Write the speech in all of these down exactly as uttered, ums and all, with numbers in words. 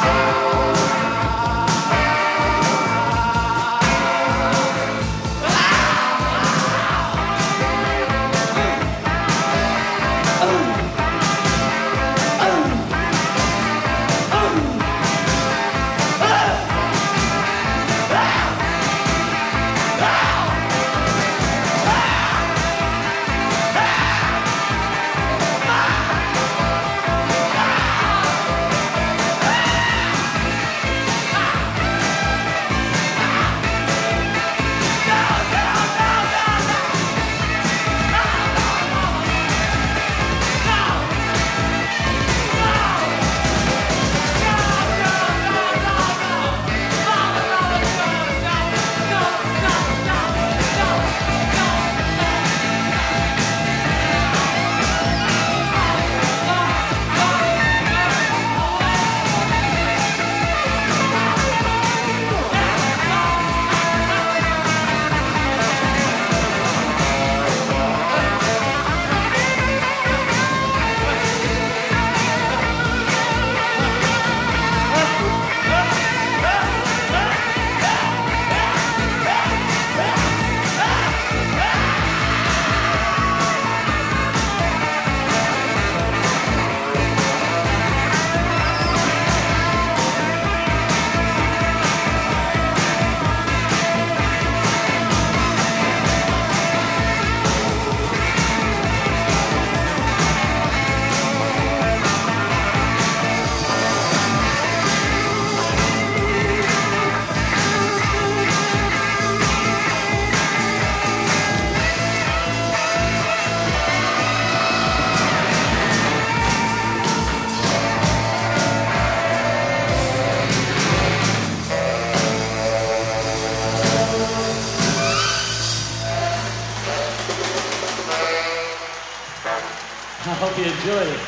hope you enjoyed it.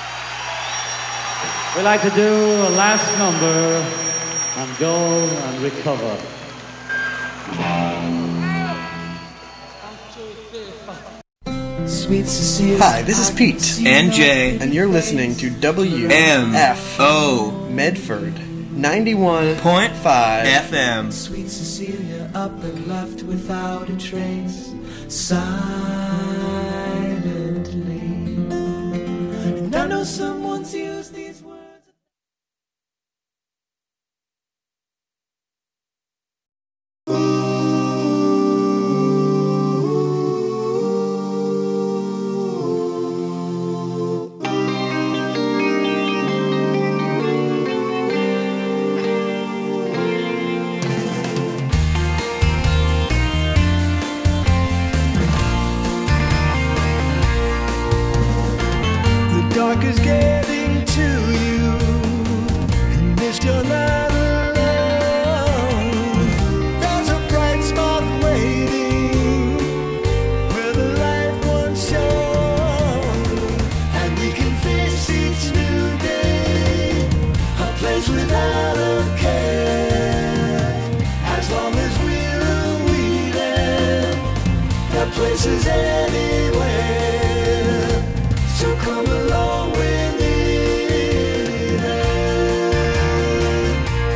We like to do a last number on Go and Recover. Sweet Cecilia. Hi, this is Pete. And Jay. And you're listening to W M F O Medford ninety-one point five F M. Sweet Cecilia up and left without a trace, silently. And I know someone's used these words. Dark is getting to you, and this you're not alone. There's a bright spot waiting where the light once shone, and we can face each new day, a place without a care. As long as we're weeding, that place is anywhere. So come along with me then.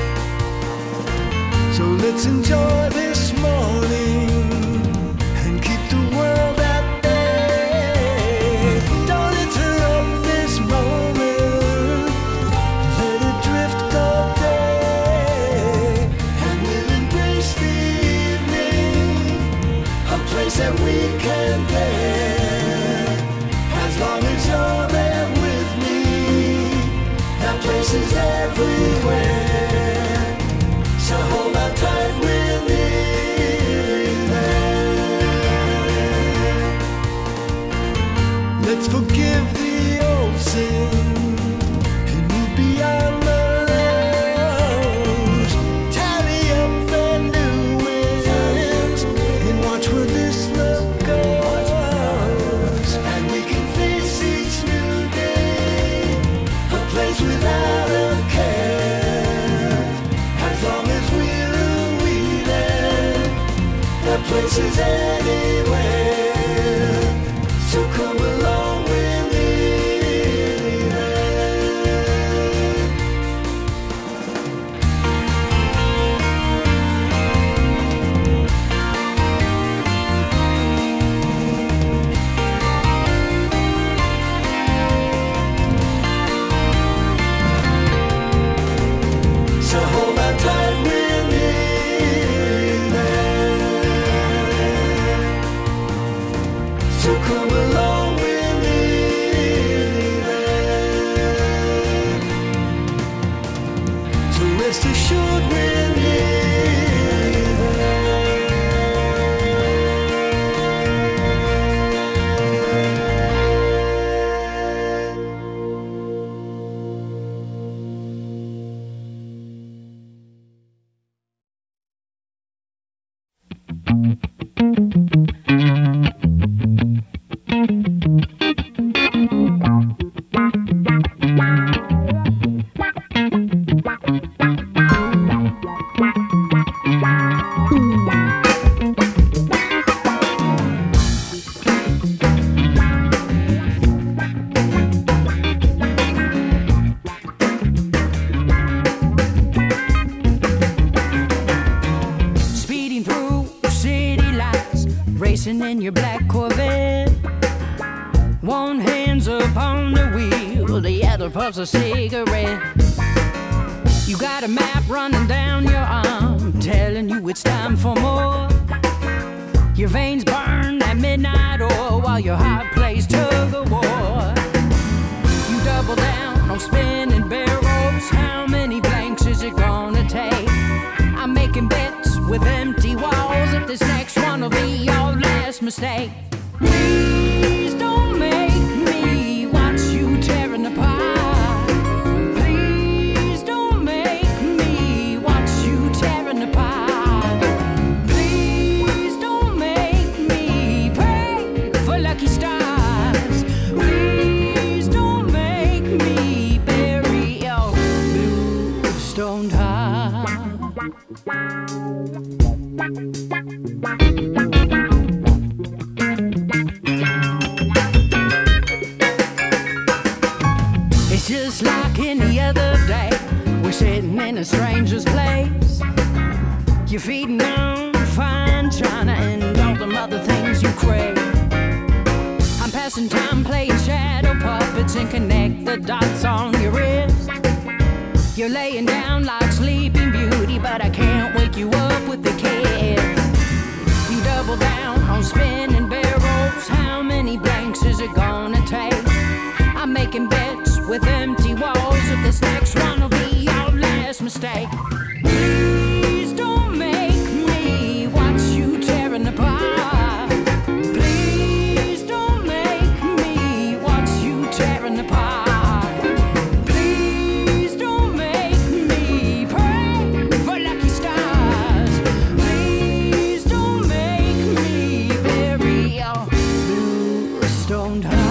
So let's enjoy this morning and keep the world at bay. Don't interrupt this moment, let it drift all day. And we'll embrace the evening, a place that we can play. As long as you're there with me, that place is everywhere. So hold on tight with me there. Let's forgive the old sin and move beyond the lows. Tally up the new wins and watch where this love goes. And we can face each new day, a place without a care. As long as we're weeding, that place is anywhere. So come along with me then. rest assured we're in your black Corvette. One hand's upon the wheel, the other puffs a cigarette. You got a map running down your arm, telling you it's time for more. Your veins burn at midnight oil while your heart plays tug of war. You double down on spinning barrels. How many blanks is it gonna take? I'm making bets with empty walls. If this next one will be your last mistake. Please don't make me watch you tearing apart. Please don't make me watch you tearing apart. Please don't make me pray for lucky stars. Please don't make me bury your blue-stoned heart. It's just like any other day. We're sitting in a stranger's place. You're feeding on fine china and all them other things you crave. I'm passing time playing shadow puppets and connect the dots on your wrist. You're laying down like Sleeping Beauty, but I can't wake you up with the kiss. You double down on spinning barrels. How many blanks is it gonna take? I'm making bets with empty walls. If this next one will be your last mistake. Please don't make me watch you tearing apart. Please don't make me watch you tearing apart. Please don't make me pray for lucky stars. Please don't make me bury your blue-stoned heart.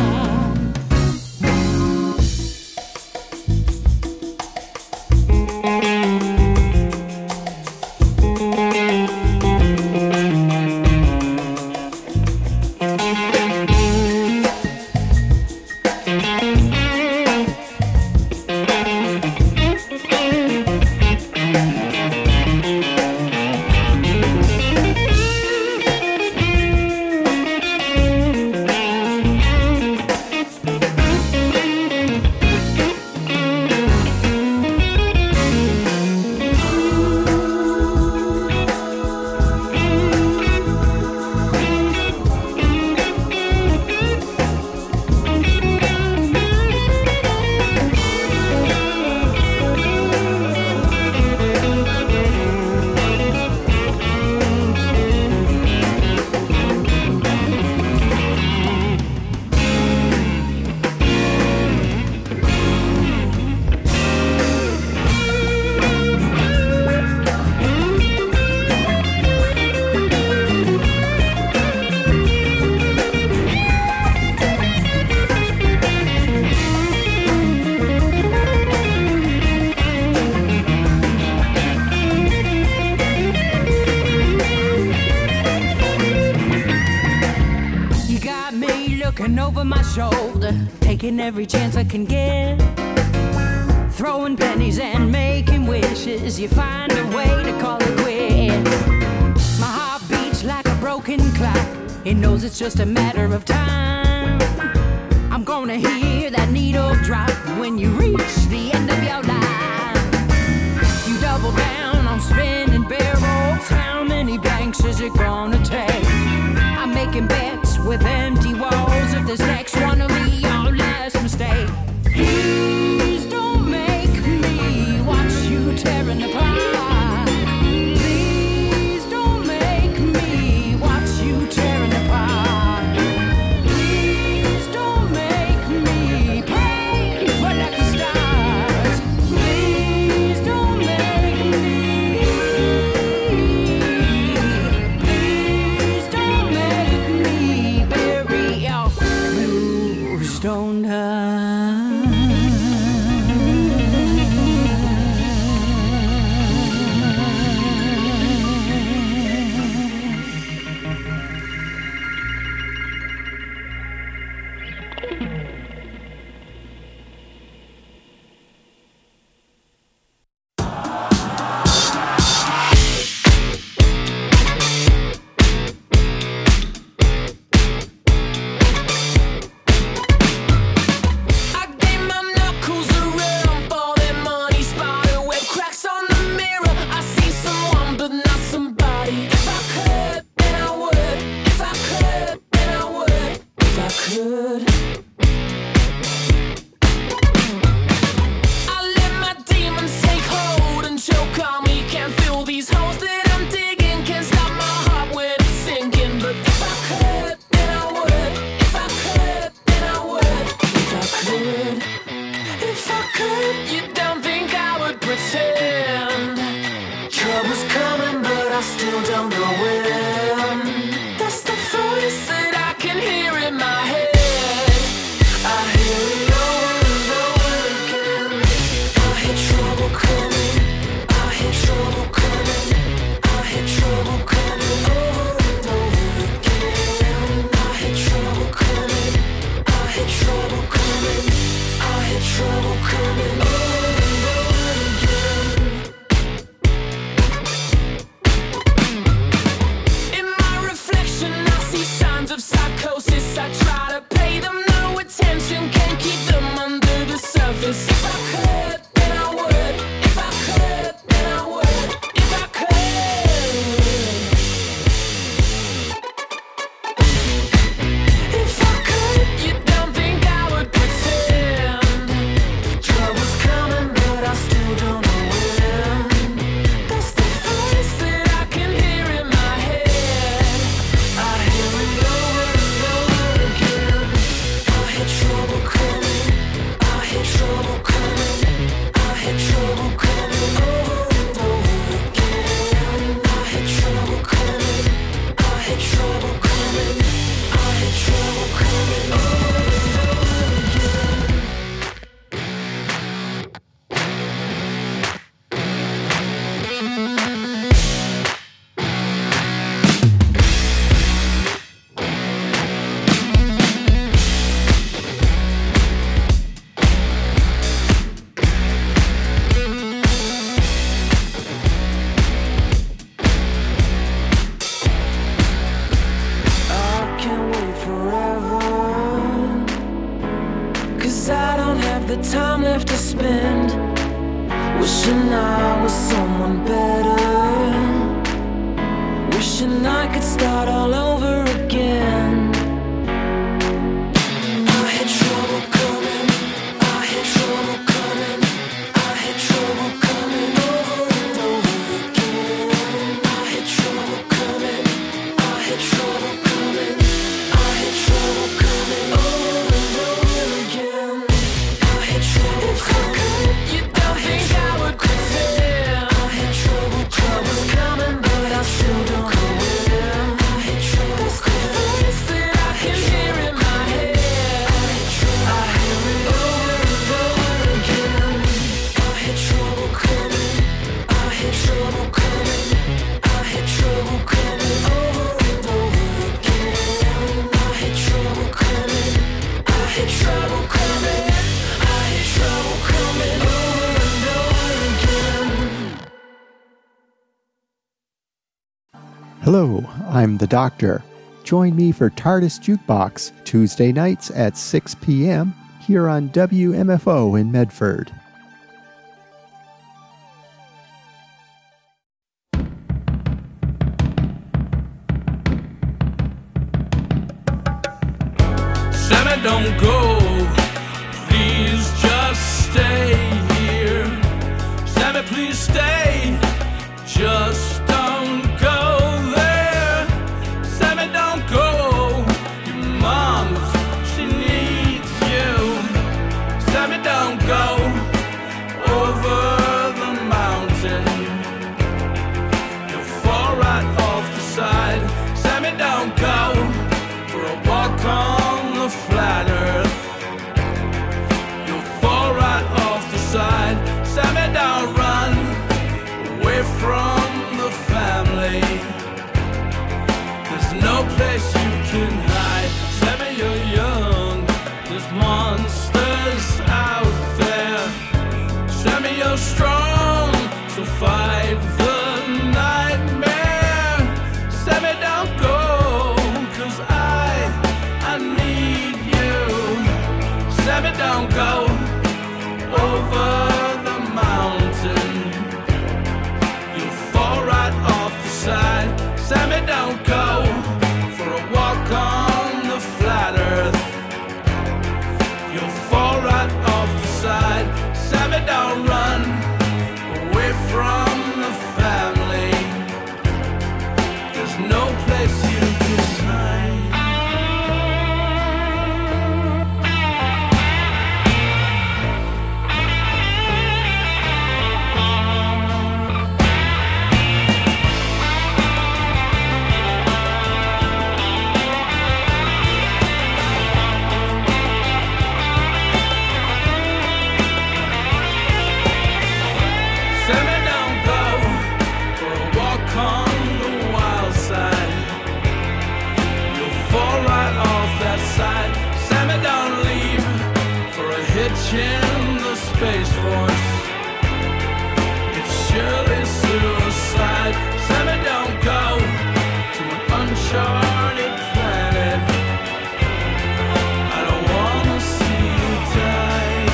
Over my shoulder, taking every chance I can get, throwing pennies and making wishes. You find a way to call it quits. My heart beats like a broken clock. It knows it's just a matter of time. I'm gonna hear that needle drop when you reach the end of your life. You double down on spinning barrels. How many blanks is it gonna take? I'm making bets with empty walls. If this next one will be your last mistake. Please don't make me watch you tell tearing apart. Please don't make me watch you tearing apart. Please don't make me pray for lucky stars. Please don't make me. Please don't make me bury your blue stone heart. I gave my knuckles a rim for that money spider web cracks on the mirror. I see someone but not somebody. If I could, then I would. If I could, then I would. If I could. I let my demons take hold and choke on me. Can't fill these holes that I'm digging. Can't stop my heart when it's sinking. But if I could, then I would. If I could, then I would. If I could, if I could, you don't think I would pretend trouble's coming, but I still don't know when. That's the voice that I can hear in my head. I hear it over and over again. I hear trouble coming. I hear trouble coming. I hear trouble coming over and over again. I hear trouble coming. I hear trouble coming. I hear trouble coming over and over again. In my reflection, I see signs of psychosis. I try to pay them no attention, can't keep them under the surface. If I could, then I would. If I could, then I would. If I could. If I could, you don't think I would pretend trouble's coming, but I still don't know when. That's the voice that I can hear in my head. I hear it over and over again. I hear trouble coming. I hear trouble coming. I hear trouble coming over and over again. I hear trouble coming. I hear trouble coming. I hear trouble coming over and over again. I can't wait forever, 'cause I don't have the time left to spend wishing I was someone better, wishing I could start all over again. I had trouble coming. I had trouble coming. I had trouble coming over and over again. I had trouble coming. I had trouble coming. I had trouble coming over and over again. I had trouble coming. You don't think I would pretend? I had trouble. Trouble's coming, but I still don't know when. I had trouble. That's the voice that I can hear in my head. I had trouble. I hear it over and over again. I had trouble coming. I had trouble coming. I had trouble coming over and over again. I had trouble coming. I had trouble coming. I had trouble coming over and over again. Hello, I'm the Doctor. Join me for TARDIS Jukebox Tuesday nights at six p.m. here on W M F O in Medford. Sammy, don't go. Please just stay here. Sammy, please stay. Just don't go there. Sammy, don't go. Your mom, she needs you. Sammy, don't go over the mountain. You'll fall right off the side. Sammy, don't go for a walk on the flat earth. You'll fall right off the side. Sammy, don't run away from the family. There's no place you can hide. Sammy, you're young. There's monsters out there. Sammy, you're strong, so fight the nightmare. Sammy, don't go, 'cause I, I need you. Sammy, don't go over the mountain. You'll fall right off the side. Sammy, don't go for a walk on the flat earth. You'll fall right off the side. Sammy, don't run away from the family. There's no place you can hide. Sammy, don't go for a walk on the wild side. You'll fall right off that side. Sammy, don't leave for a hitch in the Space Force. It's surely suicide. Sammy, don't go to an uncharted planet. I don't wanna see you die.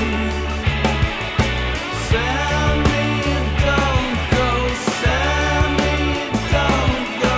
Sammy, don't go. Sammy, don't go.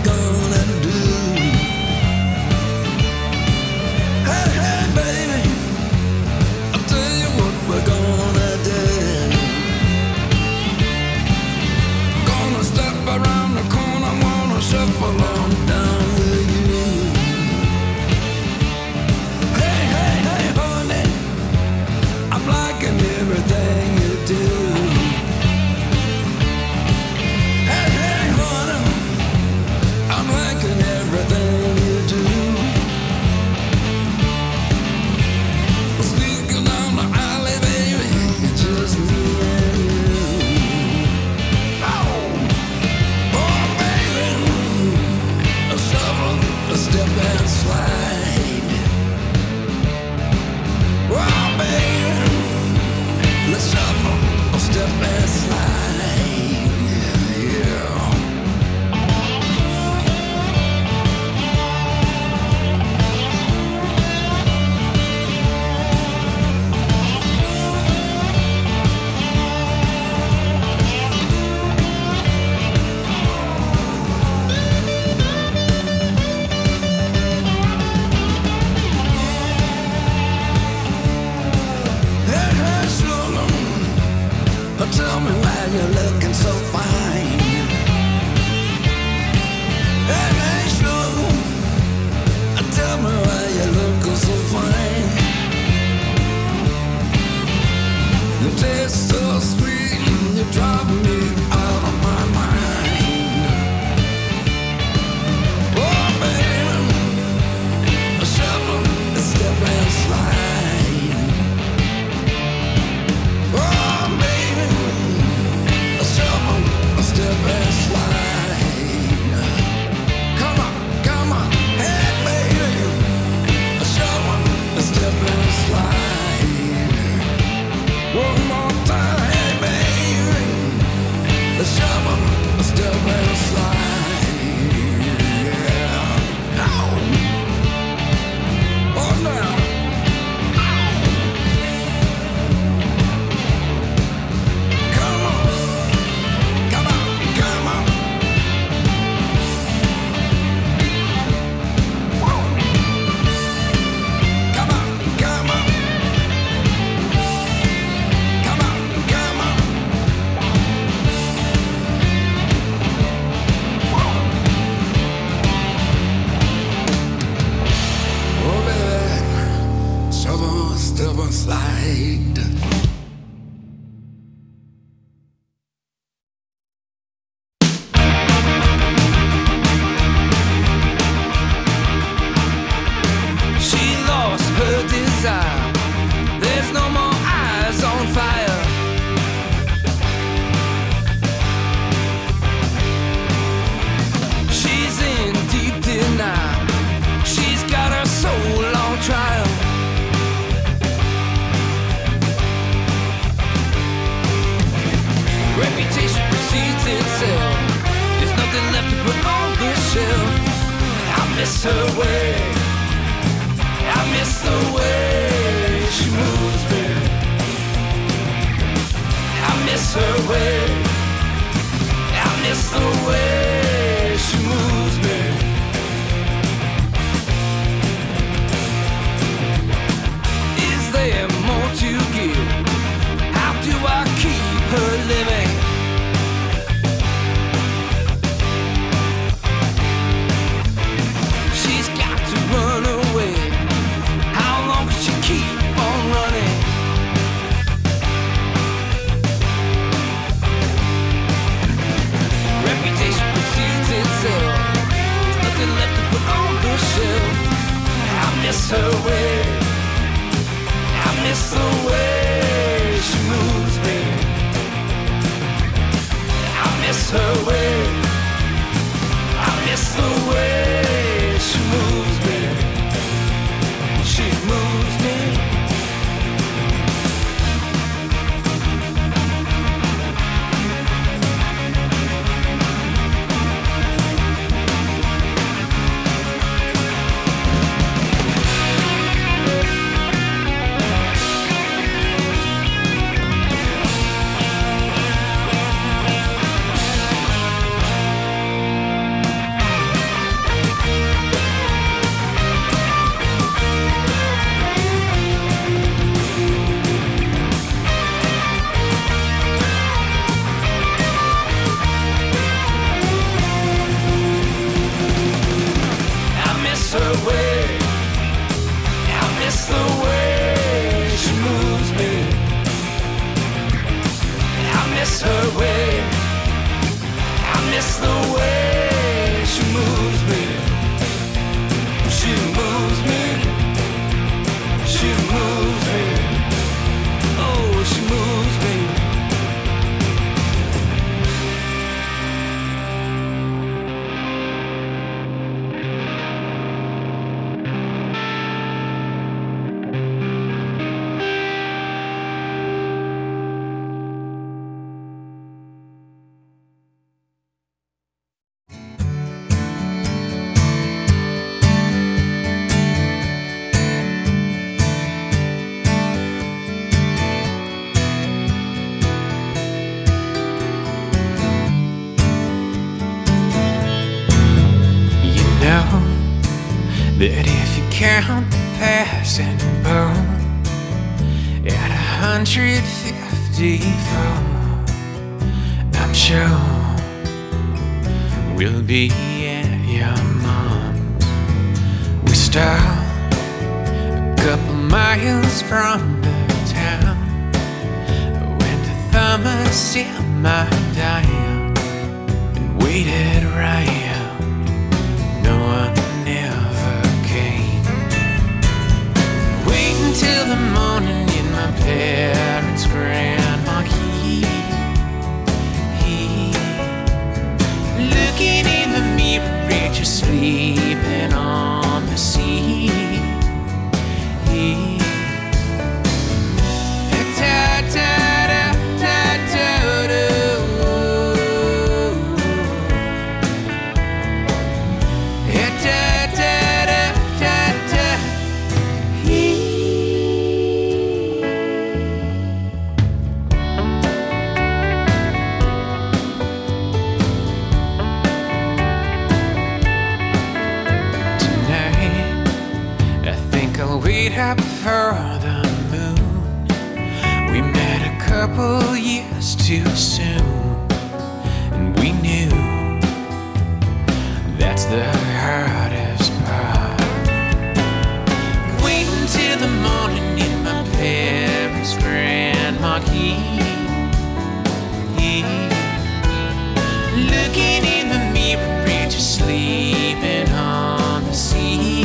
gonna do? Hey, hey, baby, I'll tell you what we're gonna do. Gonna step around the corner, wanna shuffle on down with you. Hey, hey, hey, honey, I'm liking everything you do. Hey, hey, honey, I'm liking everything you do. Sneaking down the alley, baby, just me and you. Oh, oh, baby, a shovel, a step and slide. Oh, baby, let's shuffle, a step and slide. Yeah. Hey, hey, sugar, tell me why you're looking so fine. Hey, hey, sugar, tell me why you're looking so fine. You taste so sweet, you drive me out of my mind. Oh, baby, a shovel, a step and slide. Oh, baby, a shovel, a step and slide. Come on, come on, hey, baby, a shovel, a step and slide. One more time, hey, baby, a shovel, a step and slide. Yeah. Ow. Oh, now. Come on, come on, come on. Whoa. Come on, come on. Come on, come on. Whoa. Oh, baby, shovel, step and slide. She lost her desire. There's no more eyes on fire. She's in deep denial. She's got her soul on trial. Reputation precedes itself. There's nothing left to put on the shelf. I miss her way. I miss the way she moves me. I miss her way. I miss the way she moves me. Is there more to give? How do I keep her living? She's got to run away. How long can she keep on running? Reputation precedes itself. There's nothing left to put on the shelf. I miss her way. I miss the way she moves me. I miss her way. I miss the way she moves me. She moves me. count the passing bone at a hundred fifty-four. I'm sure we'll be at your mom's. We stop a couple miles from the town. Went to Thomas in my dime and waited around. No one ever came. Wait until the morning in my parents' grand marquee. Looking in the mirror, just sleeping on the sea. Up for the moon. We met a couple years too soon, and we knew that's the hardest part. Wait until the morning in my parents' grand marquee. Looking in the mirror, just sleeping on the sea.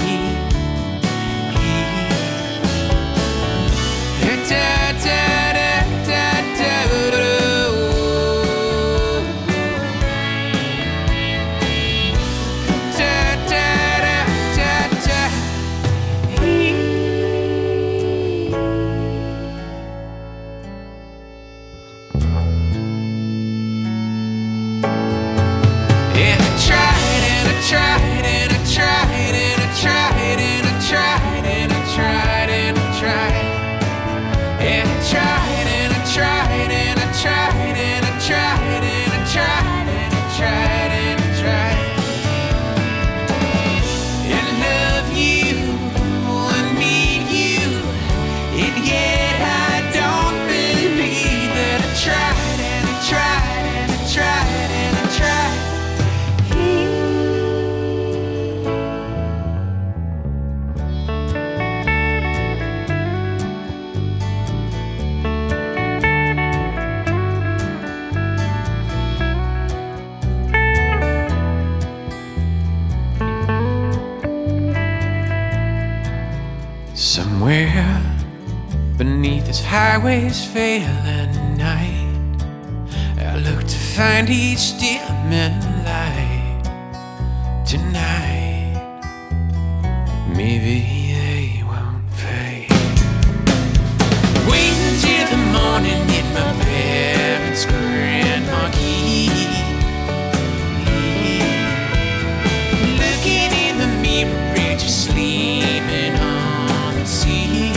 Somewhere beneath this highway's failing night, I look to find each dimming light. Tonight, maybe they won't fade. Wait until the morning in my parents' grand marquee. Looking in the mirror, just sleeping on the sea.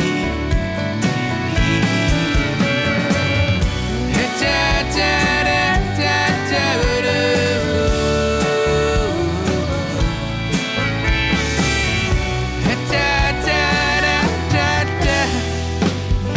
Da, da, da, da, da, da. Da, da, da, da, da.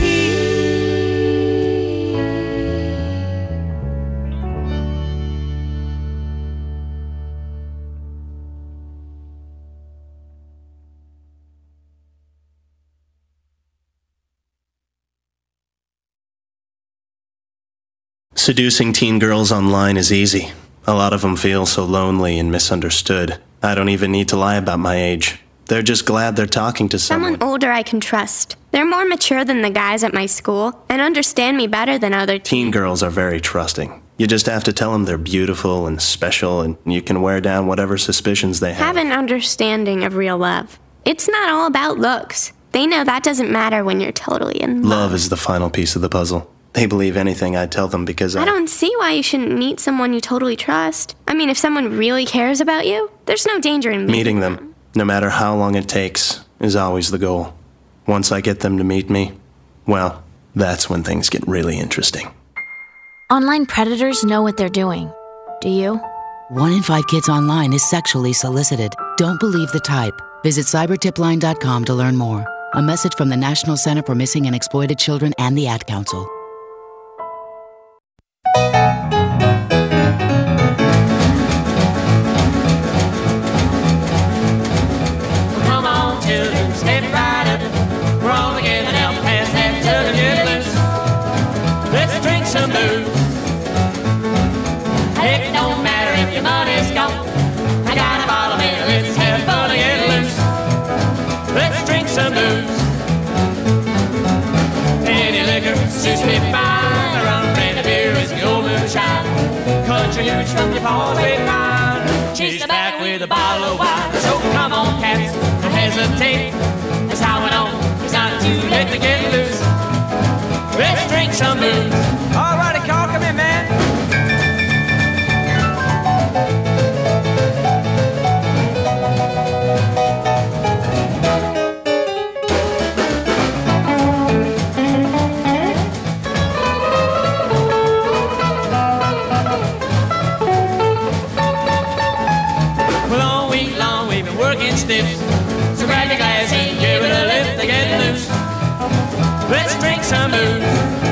Seducing teen girls online is easy. A lot of them feel so lonely and misunderstood. I don't even need to lie about my age. They're just glad they're talking to someone. Someone older I can trust. They're more mature than the guys at my school and understand me better than other Teen girls are very trusting. You just have to tell them they're beautiful and special, and you can wear down whatever suspicions they have. Have an understanding of real love. It's not all about looks. They know that doesn't matter when you're totally in love. Love is the final piece of the puzzle. They believe anything I tell them because I... I don't see why you shouldn't meet someone you totally trust. I mean, if someone really cares about you, there's no danger in meeting, meeting them. them. No matter how long it takes, is always the goal. Once I get them to meet me, well, that's when things get really interesting. Online predators know what they're doing. Do you? One in five kids online is sexually solicited. Don't believe the type. Visit cyber tip line dot com to learn more. A message from the National Center for Missing and Exploited Children and the Ad Council. Come on, children, step right up. We're all together now, pass that jug and get loose. Let's drink some booze. Heck, it don't matter if your money's gone. I got a bottle here, let's have fun and get loose. Let's drink some booze. Any liquor suits me fine. Rum, brandy, beer, whiskey, old moonshine. Country hooch from your paws, way fine. Chase back with a bottle of wine. So come on, cats, don't hesitate. That's how it on. It's not too late to get loose. Let's drink some booze. All righty, Carl, come in, man. Well, all week long we've been working stiff. So grab your glass and give it a lift to get loose. Let's drink some booze.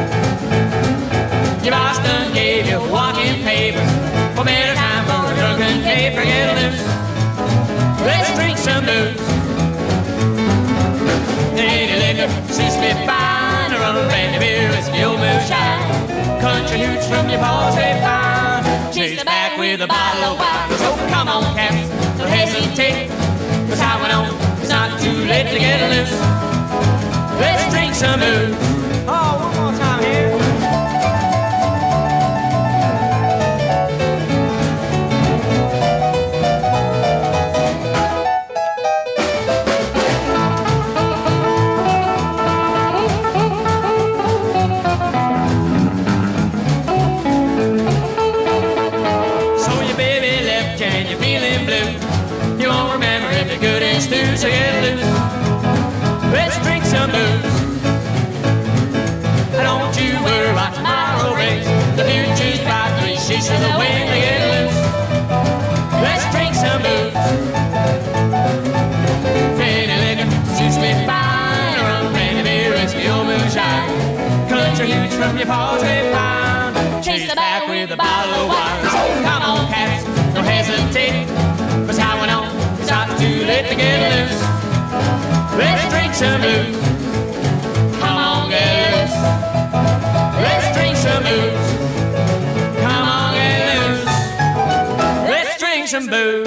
Your boss done gave you walking papers. For better time for a drunken caper, get loose. Let's drink some booze. Any liquor suits me fine. Rum, brandy, beer, whiskey, old moonshine. Country hooch from your paws, they fine. Chase back with a bottle of wine. So come on, cats, don't hesitate. Cause how it on, it's not too late to get loose. Let's drink some booze. Oh, one more time here. So your baby left you and you're feeling blue. You won't remember if you're good and stew, so get loose. Let's drink some booze. Don't you worry about tomorrow race. The future's bright, three sheets of the wind to get loose. Let's drink some booze. Any liquor suits me fine. Rum, brandy, beer, whiskey, old moonshine. Country hooch from your paws, they fine. Chase it back with a bottle of wine. So come on, cats, don't hesitate. Cause how it on, it's not too late to get loose. Let's drink some booze. Come on, get loose. Let's drink some booze. Come on, get loose. Let's drink some booze.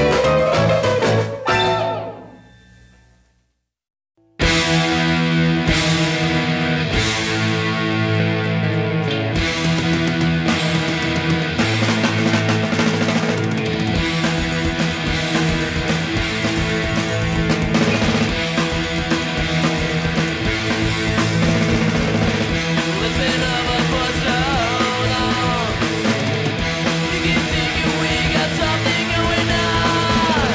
It's been over for so long. You keep thinking we got something going on.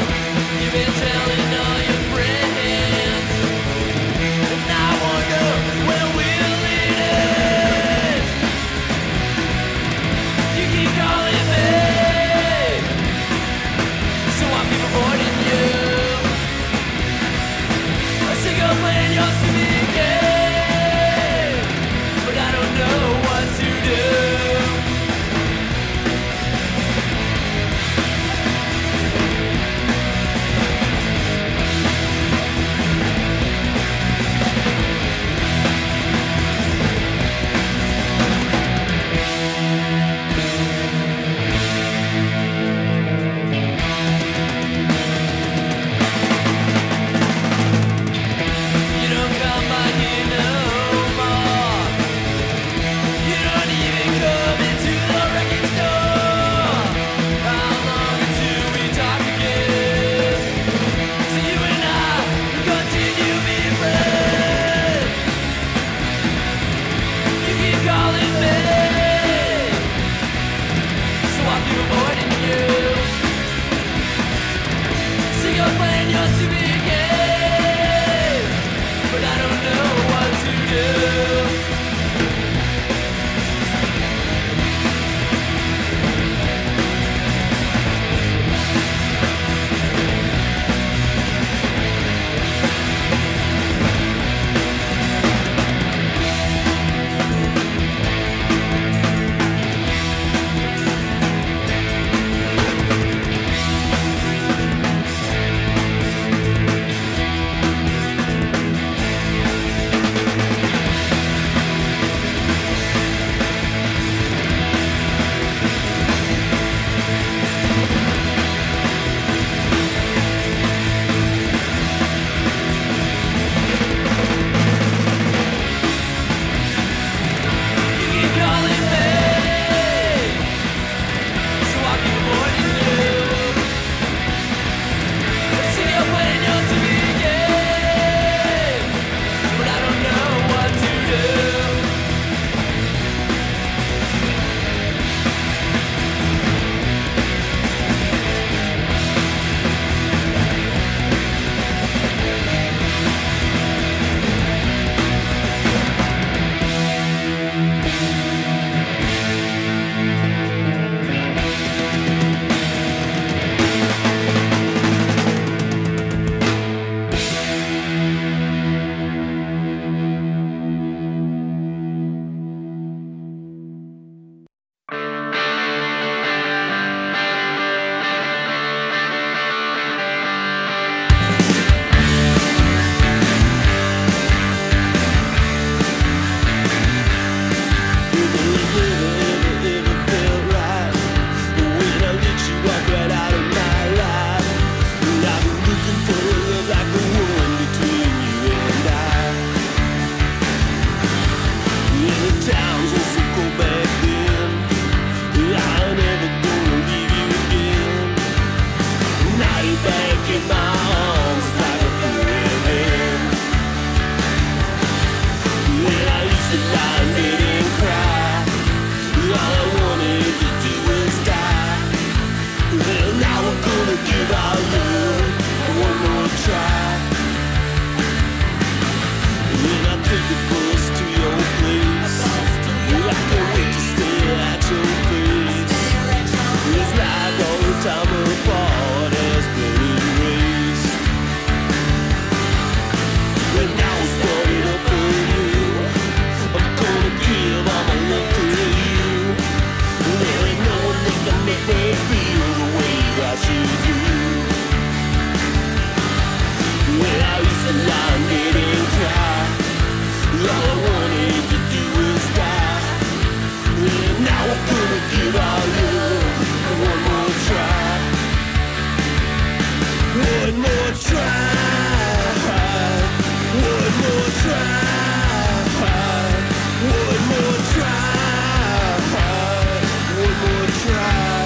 One more try. One more try. One more try. One more try.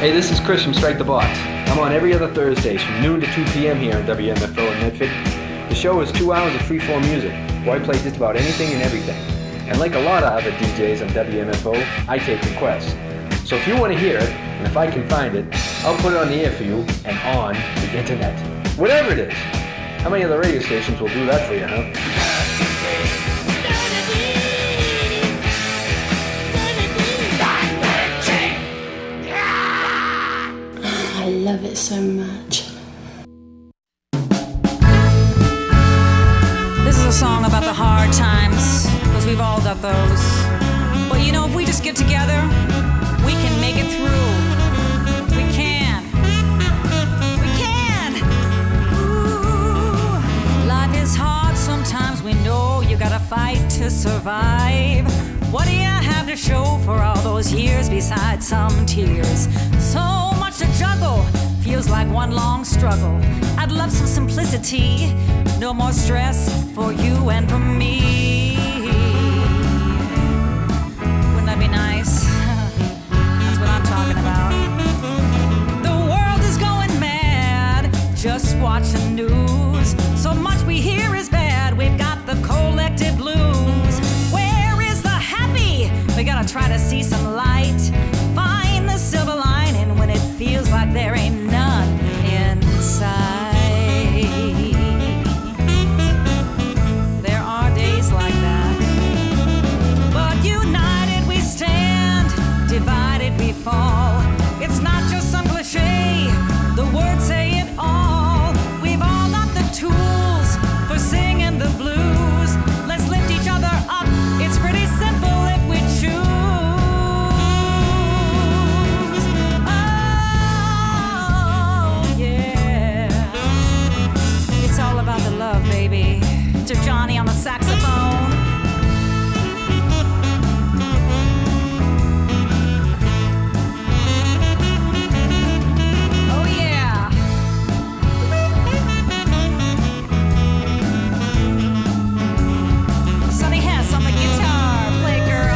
Hey, this is Chris from Strike the Box. I'm on every other Thursdays from noon to two p.m. here on W M F O in Medford. The show is two hours of free-form music, where I play just about anything and everything. And like a lot of other D Js on W M F O, I take requests. So if you want to hear it, and if I can find it, I'll put it on the air for you and on the internet. Whatever it is. How many other radio stations will do that for you, huh? I love it so much. This is a song about the hard times, because we've all got those. But you know, if we just get together, we can make it through. We can. We can! Ooh. Life is hard sometimes, we know you gotta fight to survive. What do you have to show for all those years besides some tears? So much to juggle, feels like one long struggle. I'd love some simplicity, no more stress for you and for me. Wouldn't that be nice? That's what I'm talking about. The world is going mad, just watch the news. So much we hear is bad, we've got the collective blues. Where is the happy? We gotta try to see some light. Find the silver lining when it feels like there ain't none inside. There are days like that. But united we stand, divided we fall. It's not just some cliche, the words say it all. We've all got the tools for singing the blues. Let's lift each other up, it's pretty simple if we choose. Oh, yeah. It's all about the love, baby. To Johnny on the saxophone. Oh, yeah. Sonny Hess on the guitar. Play, girl.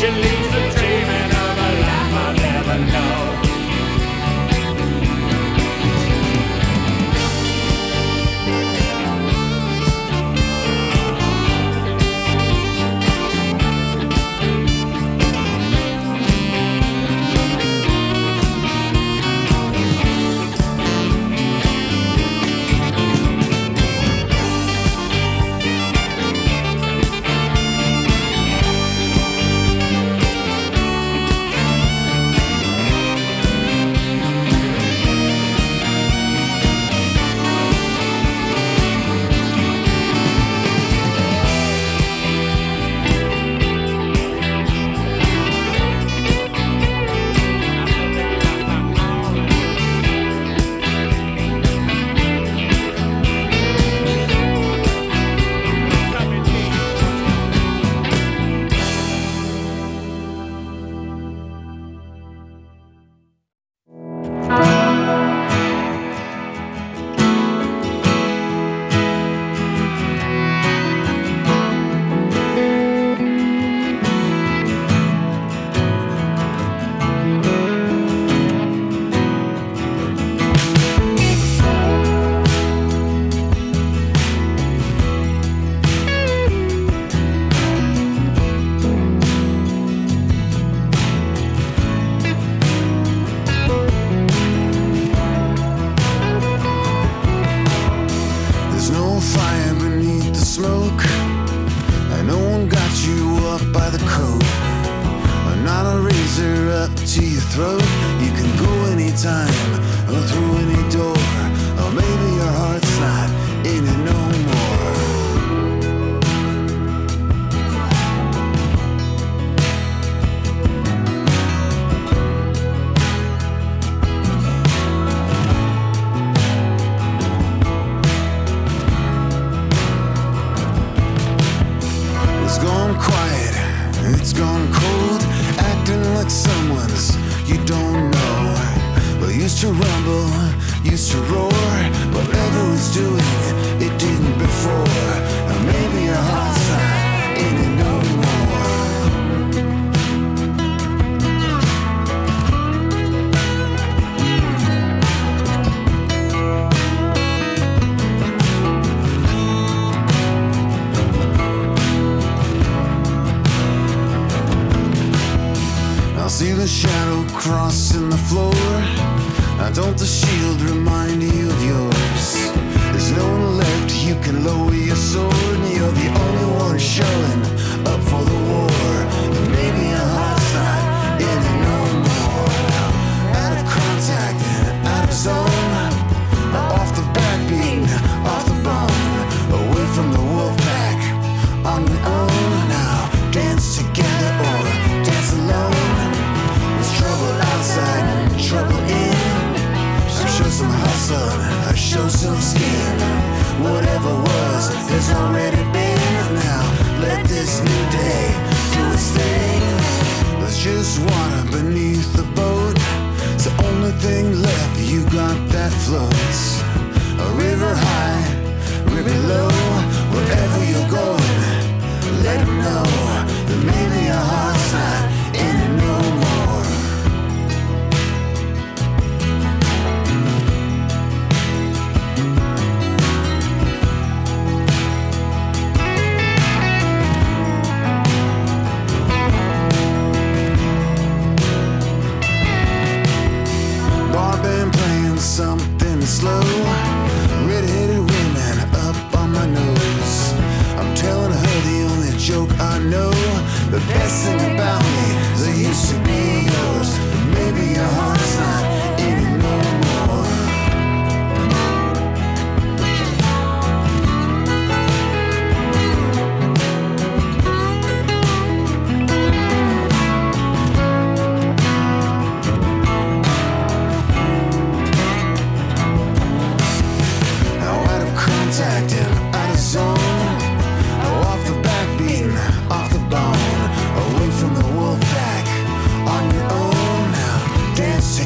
she leaves me dreaming of a life I'll never know. Dance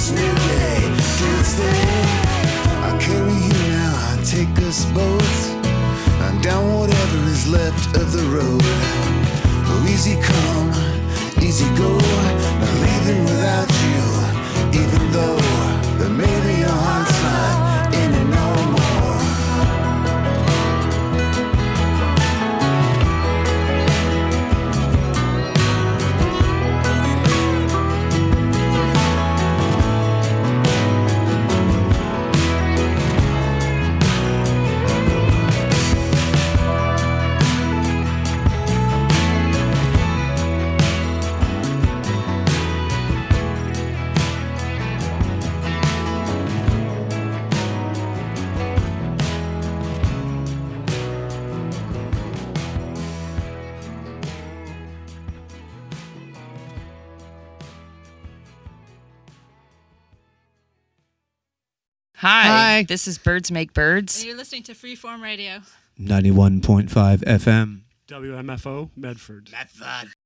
each new day. Do its thing. I carry you now, I take us both and down whatever is left of the road. Oh, easy come, easy go, not leaving without you, even though there may be a heart's not in it no more. Hi, Hi. This is Birds Make Birds. And you're listening to Freeform Radio. ninety-one point five F M. W M F O, Medford. Medford.